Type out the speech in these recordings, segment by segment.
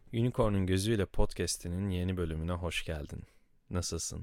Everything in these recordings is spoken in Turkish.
Unicorn'un Gözüyle Podcast'inin yeni bölümüne hoş geldin. Nasılsın?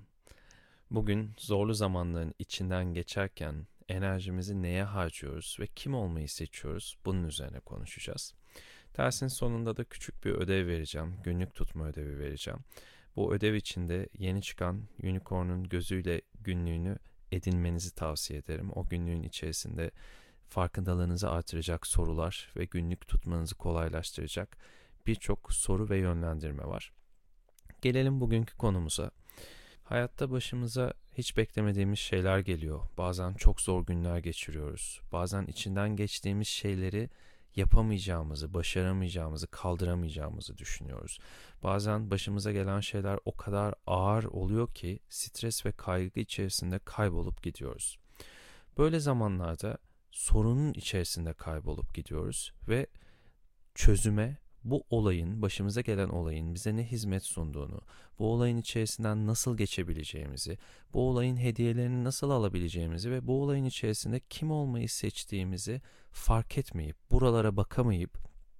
Bugün zorlu zamanların içinden geçerken enerjimizi neye harcıyoruz ve kim olmayı seçiyoruz? Bunun üzerine konuşacağız. Dersin sonunda da küçük bir ödev vereceğim. Günlük tutma ödevi vereceğim. Bu ödev içinde yeni çıkan Unicorn'un Gözüyle günlüğünü edinmenizi tavsiye ederim. O günlüğün içerisinde farkındalığınızı artıracak sorular ve günlük tutmanızı kolaylaştıracak birçok soru ve yönlendirme var. Gelelim bugünkü konumuza. Hayatta başımıza hiç beklemediğimiz şeyler geliyor. Bazen çok zor günler geçiriyoruz. Bazen içinden geçtiğimiz şeyleri yapamayacağımızı, başaramayacağımızı, kaldıramayacağımızı düşünüyoruz. Bazen başımıza gelen şeyler o kadar ağır oluyor ki stres ve kaygı içerisinde kaybolup gidiyoruz. Böyle zamanlarda sorunun içerisinde kaybolup gidiyoruz ve çözüme, bu olayın, başımıza gelen olayın bize ne hizmet sunduğunu, bu olayın içerisinden nasıl geçebileceğimizi, bu olayın hediyelerini nasıl alabileceğimizi ve bu olayın içerisinde kim olmayı seçtiğimizi fark etmeyip, buralara bakamayıp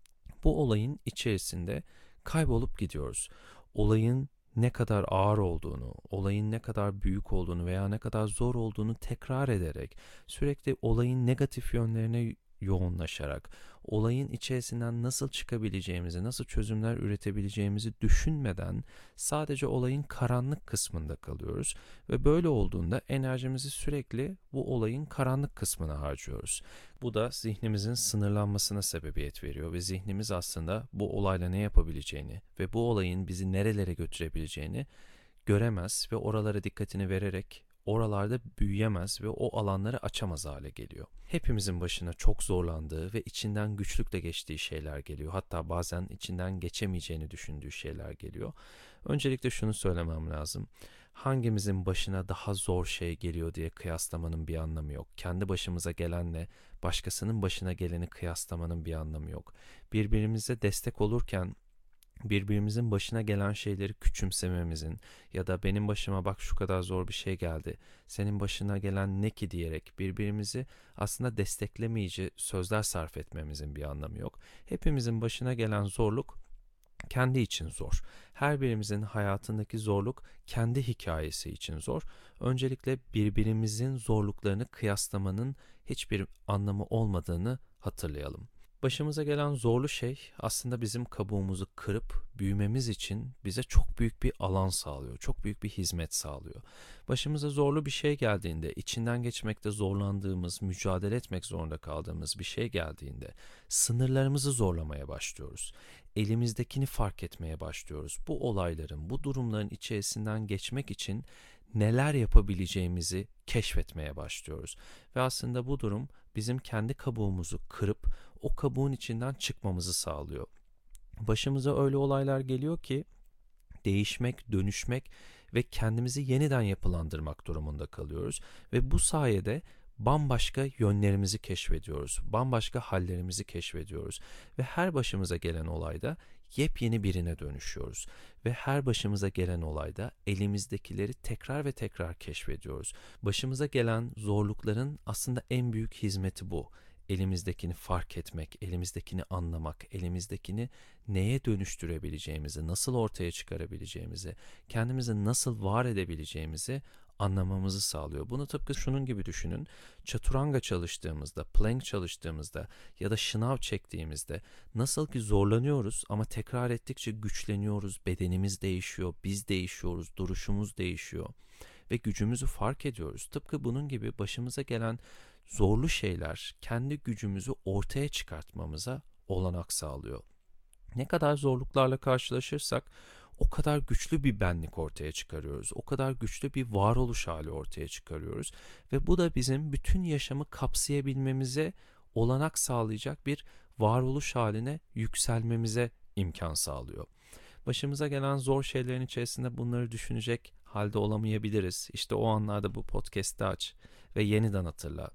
bu olayın içerisinde kaybolup gidiyoruz. Olayın ne kadar ağır olduğunu, olayın ne kadar büyük olduğunu veya ne kadar zor olduğunu tekrar ederek, sürekli olayın negatif yönlerine yoğunlaşarak, olayın içerisinden nasıl çıkabileceğimizi, nasıl çözümler üretebileceğimizi düşünmeden sadece olayın karanlık kısmında kalıyoruz ve böyle olduğunda enerjimizi sürekli bu olayın karanlık kısmına harcıyoruz. Bu da zihnimizin sınırlanmasına sebebiyet veriyor ve zihnimiz aslında bu olayla ne yapabileceğini ve bu olayın bizi nerelere götürebileceğini göremez ve oralara dikkatini vererek oralarda büyüyemez ve o alanları açamaz hale geliyor. Hepimizin başına çok zorlandığı ve içinden güçlükle geçtiği şeyler geliyor. Hatta bazen içinden geçemeyeceğini düşündüğü şeyler geliyor. Öncelikle şunu söylemem lazım. Hangimizin başına daha zor şey geliyor diye kıyaslamanın bir anlamı yok. Kendi başımıza gelenle başkasının başına geleni kıyaslamanın bir anlamı yok. Birbirimize destek olurken birbirimizin başına gelen şeyleri küçümsememizin ya da benim başıma bak şu kadar zor bir şey geldi, senin başına gelen ne ki diyerek birbirimizi aslında desteklemeyici sözler sarf etmemizin bir anlamı yok. Hepimizin başına gelen zorluk kendi için zor. Her birimizin hayatındaki zorluk kendi hikayesi için zor. Öncelikle birbirimizin zorluklarını kıyaslamanın hiçbir anlamı olmadığını hatırlayalım. Başımıza gelen zorlu şey aslında bizim kabuğumuzu kırıp büyümemiz için bize çok büyük bir alan sağlıyor. Çok büyük bir hizmet sağlıyor. Başımıza zorlu bir şey geldiğinde, içinden geçmekte zorlandığımız, mücadele etmek zorunda kaldığımız bir şey geldiğinde sınırlarımızı zorlamaya başlıyoruz. Elimizdekini fark etmeye başlıyoruz. Bu olayların, bu durumların içerisinden geçmek için neler yapabileceğimizi keşfetmeye başlıyoruz. Ve aslında bu durum bizim kendi kabuğumuzu kırıp o kabuğun içinden çıkmamızı sağlıyor. Başımıza öyle olaylar geliyor ki değişmek, dönüşmek ve kendimizi yeniden yapılandırmak durumunda kalıyoruz ve bu sayede bambaşka yönlerimizi keşfediyoruz. Bambaşka hallerimizi keşfediyoruz ve her başımıza gelen olayda yepyeni birine dönüşüyoruz ve her başımıza gelen olayda elimizdekileri tekrar ve tekrar keşfediyoruz. Başımıza gelen zorlukların aslında en büyük hizmeti bu. Elimizdekini fark etmek, elimizdekini anlamak, elimizdekini neye dönüştürebileceğimizi, nasıl ortaya çıkarabileceğimizi, kendimizi nasıl var edebileceğimizi anlamamızı sağlıyor. Bunu tıpkı şunun gibi düşünün. Çaturanga çalıştığımızda, plank çalıştığımızda ya da şınav çektiğimizde nasıl ki zorlanıyoruz ama tekrar ettikçe güçleniyoruz, bedenimiz değişiyor, biz değişiyoruz, duruşumuz değişiyor ve gücümüzü fark ediyoruz. Tıpkı bunun gibi başımıza gelen zorlu şeyler kendi gücümüzü ortaya çıkartmamıza olanak sağlıyor. Ne kadar zorluklarla karşılaşırsak o kadar güçlü bir benlik ortaya çıkarıyoruz. O kadar güçlü bir varoluş hali ortaya çıkarıyoruz. Ve bu da bizim bütün yaşamı kapsayabilmemize olanak sağlayacak bir varoluş haline yükselmemize imkan sağlıyor. Başımıza gelen zor şeylerin içerisinde bunları düşünecek halde olamayabiliriz. İşte o anlarda bu podcast'ı aç ve yeniden hatırla.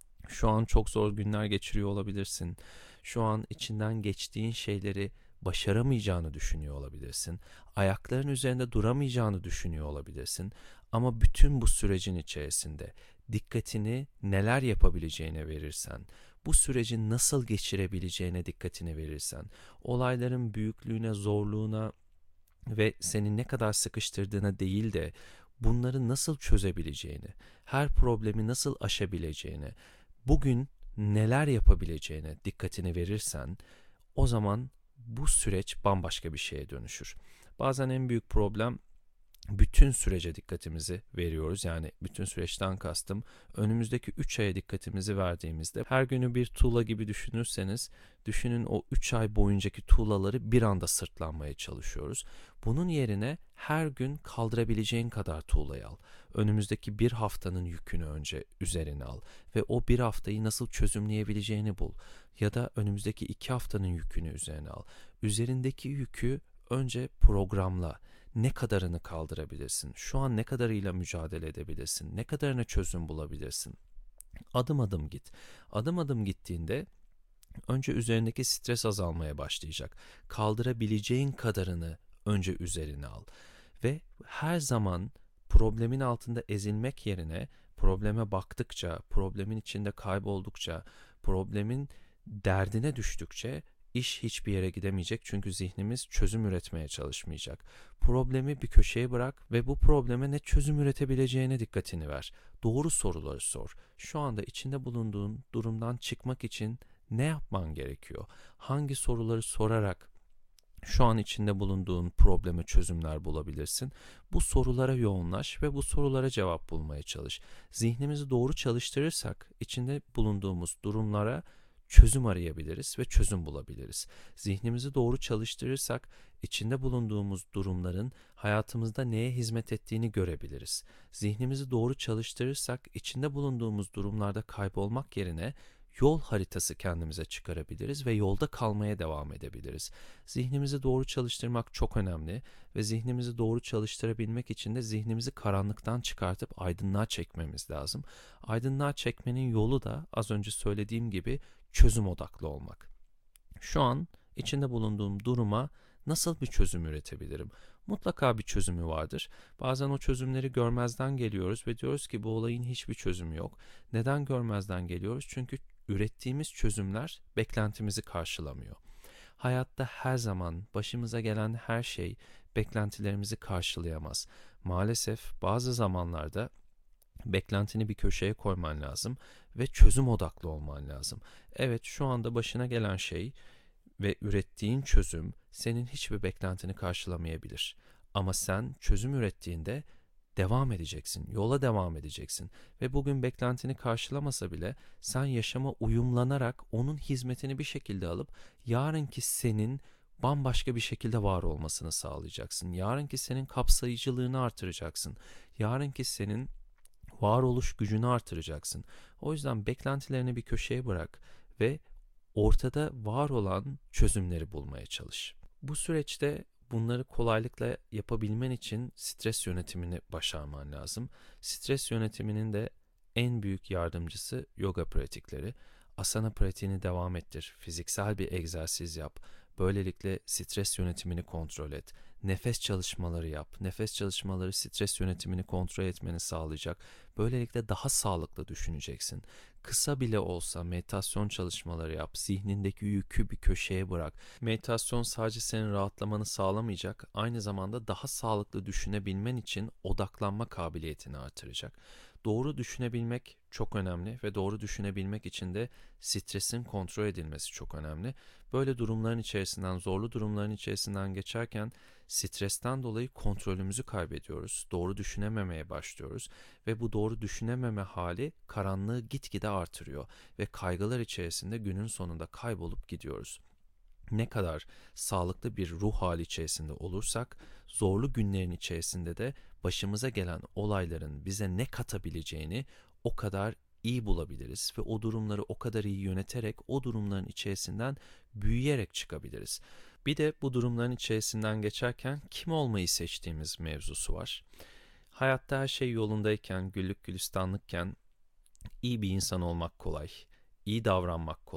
Şu an çok zor günler geçiriyor olabilirsin. Şu an içinden geçtiğin şeyleri başaramayacağını düşünüyor olabilirsin. Ayakların üzerinde duramayacağını düşünüyor olabilirsin. Ama bütün bu sürecin içerisinde dikkatini neler yapabileceğine verirsen, bu süreci nasıl geçirebileceğine dikkatini verirsen, olayların büyüklüğüne, zorluğuna ve seni ne kadar sıkıştırdığına değil de bunları nasıl çözebileceğini, her problemi nasıl aşabileceğine, bugün neler yapabileceğine dikkatini verirsen, o zaman bu süreç bambaşka bir şeye dönüşür. Bazen en büyük problem, bütün sürece dikkatimizi veriyoruz. Yani bütün süreçten kastım, önümüzdeki 3 aya dikkatimizi verdiğimizde, her günü bir tuğla gibi düşünürseniz, düşünün o 3 ay boyuncaki tuğlaları bir anda sırtlanmaya çalışıyoruz. Bunun yerine her gün kaldırabileceğin kadar tuğlayı al. Önümüzdeki bir haftanın yükünü önce üzerine al ve o bir haftayı nasıl çözümleyebileceğini bul. Ya da önümüzdeki 2 haftanın yükünü üzerine al. Üzerindeki yükü önce programla. Ne kadarını kaldırabilirsin? Şu an ne kadarıyla mücadele edebilirsin? Ne kadarına çözüm bulabilirsin? Adım adım git. Adım adım gittiğinde önce üzerindeki stres azalmaya başlayacak. Kaldırabileceğin kadarını önce üzerine al. Ve her zaman problemin altında ezilmek yerine probleme baktıkça, problemin içinde kayboldukça, problemin derdine düştükçe iş hiçbir yere gidemeyecek, çünkü zihnimiz çözüm üretmeye çalışmayacak. Problemi bir köşeye bırak ve bu probleme ne çözüm üretebileceğine dikkatini ver. Doğru soruları sor. Şu anda içinde bulunduğun durumdan çıkmak için ne yapman gerekiyor? Hangi soruları sorarak şu an içinde bulunduğun probleme çözümler bulabilirsin? Bu sorulara yoğunlaş ve bu sorulara cevap bulmaya çalış. Zihnimizi doğru çalıştırırsak içinde bulunduğumuz durumlara çözüm arayabiliriz ve çözüm bulabiliriz. Zihnimizi doğru çalıştırırsak içinde bulunduğumuz durumların hayatımızda neye hizmet ettiğini görebiliriz. Zihnimizi doğru çalıştırırsak içinde bulunduğumuz durumlarda kaybolmak yerine yol haritası kendimize çıkarabiliriz ve yolda kalmaya devam edebiliriz. Zihnimizi doğru çalıştırmak çok önemli ve zihnimizi doğru çalıştırabilmek için de zihnimizi karanlıktan çıkartıp aydınlığa çekmemiz lazım. Aydınlığa çekmenin yolu da az önce söylediğim gibi çözüm odaklı olmak. Şu an içinde bulunduğum duruma nasıl bir çözüm üretebilirim? Mutlaka bir çözümü vardır. Bazen o çözümleri görmezden geliyoruz ve diyoruz ki bu olayın hiçbir çözümü yok. Neden görmezden geliyoruz? Çünkü ürettiğimiz çözümler beklentimizi karşılamıyor. Hayatta her zaman başımıza gelen her şey beklentilerimizi karşılayamaz. Maalesef bazı zamanlarda beklentini bir köşeye koyman lazım ve çözüm odaklı olman lazım. Evet, şu anda başına gelen şey ve ürettiğin çözüm senin hiçbir beklentini karşılamayabilir. Ama sen çözüm ürettiğinde devam edeceksin, yola devam edeceksin ve bugün beklentini karşılamasa bile sen yaşama uyumlanarak onun hizmetini bir şekilde alıp yarınki senin bambaşka bir şekilde var olmasını sağlayacaksın. Yarınki senin kapsayıcılığını artıracaksın. Yarınki senin varoluş gücünü artıracaksın. O yüzden beklentilerini bir köşeye bırak ve ortada var olan çözümleri bulmaya çalış. Bu süreçte bunları kolaylıkla yapabilmen için stres yönetimini başarman lazım. Stres yönetiminin de en büyük yardımcısı yoga pratikleri. Asana pratiğini devam ettir. Fiziksel bir egzersiz yap. Böylelikle stres yönetimini kontrol et. Nefes çalışmaları yap. Nefes çalışmaları stres yönetimini kontrol etmeni sağlayacak. Böylelikle daha sağlıklı düşüneceksin. Kısa bile olsa meditasyon çalışmaları yap. Zihnindeki yükü bir köşeye bırak. Meditasyon sadece senin rahatlamanı sağlamayacak, aynı zamanda daha sağlıklı düşünebilmen için odaklanma kabiliyetini artıracak. Doğru düşünebilmek çok önemli ve doğru düşünebilmek için de stresin kontrol edilmesi çok önemli. Böyle durumların içerisinden, zorlu durumların içerisinden geçerken stresten dolayı kontrolümüzü kaybediyoruz. Doğru düşünememeye başlıyoruz ve bu doğru düşünememe hali karanlığı gitgide artırıyor ve kaygılar içerisinde günün sonunda kaybolup gidiyoruz. Ne kadar sağlıklı bir ruh hali içerisinde olursak, zorlu günlerin içerisinde de başımıza gelen olayların bize ne katabileceğini o kadar iyi bulabiliriz ve o durumları o kadar iyi yöneterek o durumların içerisinden büyüyerek çıkabiliriz. Bir de bu durumların içerisinden geçerken kim olmayı seçtiğimiz mevzusu var. Hayatta her şey yolundayken, güllük gülistanlıkken iyi bir insan olmak kolay, iyi davranmak kolay,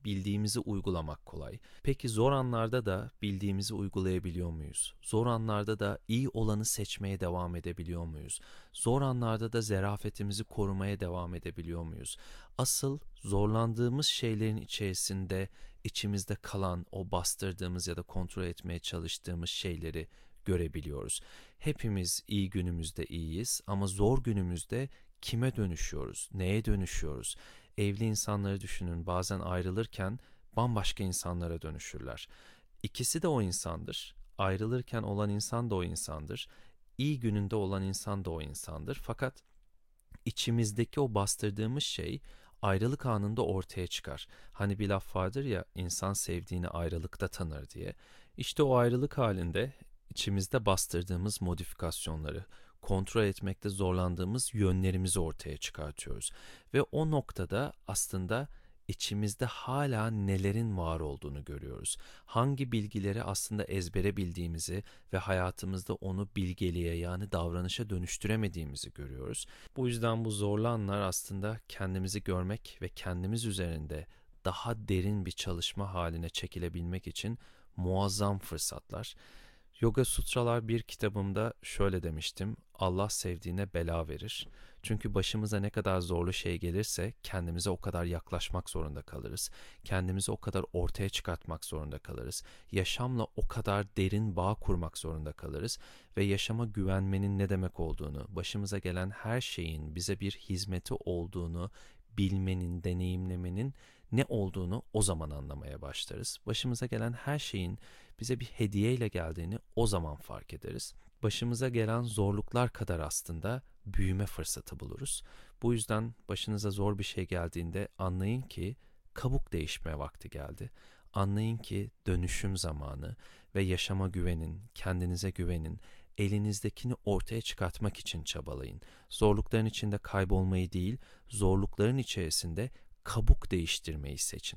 bildiğimizi uygulamak kolay. Peki zor anlarda da bildiğimizi uygulayabiliyor muyuz? Zor anlarda da iyi olanı seçmeye devam edebiliyor muyuz? Zor anlarda da zarafetimizi korumaya devam edebiliyor muyuz? Asıl zorlandığımız şeylerin içerisinde içimizde kalan o bastırdığımız ya da kontrol etmeye çalıştığımız şeyleri görebiliyoruz. Hepimiz iyi günümüzde iyiyiz ama zor günümüzde kime dönüşüyoruz? Neye dönüşüyoruz? Evli insanları düşünün, bazen ayrılırken bambaşka insanlara dönüşürler. İkisi de o insandır. Ayrılırken olan insan da o insandır. İyi gününde olan insan da o insandır. Fakat içimizdeki o bastırdığımız şey ayrılık anında ortaya çıkar. Hani bir laf vardır ya, insan sevdiğini ayrılıkta tanır diye. İşte o ayrılık halinde içimizde bastırdığımız modifikasyonları, kontrol etmekte zorlandığımız yönlerimizi ortaya çıkartıyoruz. Ve o noktada aslında içimizde hala nelerin var olduğunu görüyoruz. Hangi bilgileri aslında ezbere bildiğimizi ve hayatımızda onu bilgeliğe, yani davranışa dönüştüremediğimizi görüyoruz. Bu yüzden bu zorlu anlar aslında kendimizi görmek ve kendimiz üzerinde daha derin bir çalışma haline çekilebilmek için muazzam fırsatlar. Yoga Sutralar bir kitabımda şöyle demiştim: Allah sevdiğine bela verir. Çünkü başımıza ne kadar zorlu şey gelirse kendimize o kadar yaklaşmak zorunda kalırız. Kendimizi o kadar ortaya çıkartmak zorunda kalırız. Yaşamla o kadar derin bağ kurmak zorunda kalırız ve yaşama güvenmenin ne demek olduğunu, başımıza gelen her şeyin bize bir hizmeti olduğunu bilmenin, deneyimlemenin ne olduğunu o zaman anlamaya başlarız. Başımıza gelen her şeyin bize bir hediyeyle geldiğini o zaman fark ederiz. Başımıza gelen zorluklar kadar aslında büyüme fırsatı buluruz. Bu yüzden başınıza zor bir şey geldiğinde anlayın ki kabuk değişme vakti geldi. Anlayın ki dönüşüm zamanı ve yaşama güvenin, kendinize güvenin, elinizdekini ortaya çıkartmak için çabalayın. Zorlukların içinde kaybolmayı değil, zorlukların içerisinde kabuk değiştirmeyi seçin.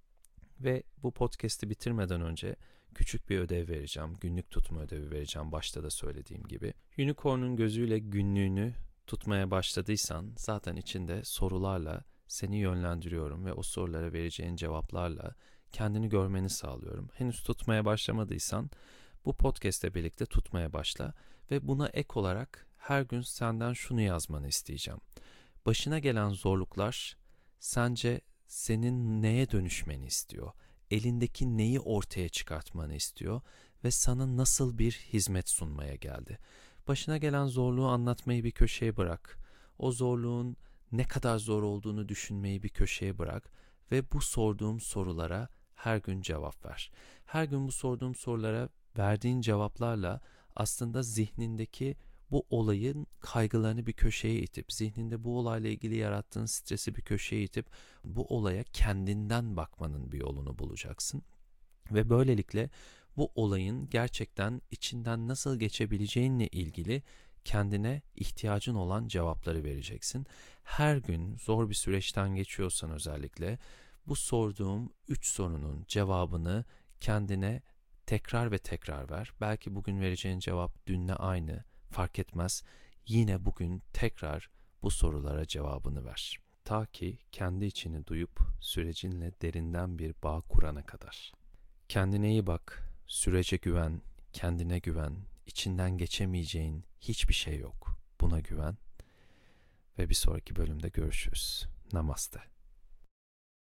Ve bu podcast'i bitirmeden önce küçük bir ödev vereceğim. Günlük tutma ödevi vereceğim, başta da söylediğim gibi. Unicorn'un gözüyle günlüğünü tutmaya başladıysan zaten içinde sorularla seni yönlendiriyorum ve o sorulara vereceğin cevaplarla kendini görmeni sağlıyorum. Henüz tutmaya başlamadıysan bu podcast'le birlikte tutmaya başla ve buna ek olarak her gün senden şunu yazmanı isteyeceğim. Başına gelen zorluklar sence senin neye dönüşmeni istiyor? Elindeki neyi ortaya çıkartmanı istiyor ve sana nasıl bir hizmet sunmaya geldi? Başına gelen zorluğu anlatmayı bir köşeye bırak. O zorluğun ne kadar zor olduğunu düşünmeyi bir köşeye bırak ve bu sorduğum sorulara her gün cevap ver. Her gün bu sorduğum sorulara verdiğin cevaplarla aslında zihnindeki bu olayın kaygılarını bir köşeye itip, zihninde bu olayla ilgili yarattığın stresi bir köşeye itip, bu olaya kendinden bakmanın bir yolunu bulacaksın. Ve böylelikle bu olayın gerçekten içinden nasıl geçebileceğinle ilgili kendine ihtiyacın olan cevapları vereceksin. Her gün zor bir süreçten geçiyorsan özellikle bu sorduğum 3 sorunun cevabını kendine tekrar ve tekrar ver. Belki bugün vereceğin cevap dünle aynı, fark etmez. Yine bugün tekrar bu sorulara cevabını ver. Ta ki kendi içini duyup sürecinle derinden bir bağ kurana kadar. Kendine iyi bak, sürece güven, kendine güven, içinden geçemeyeceğin hiçbir şey yok. Buna güven ve bir sonraki bölümde görüşürüz. Namaste.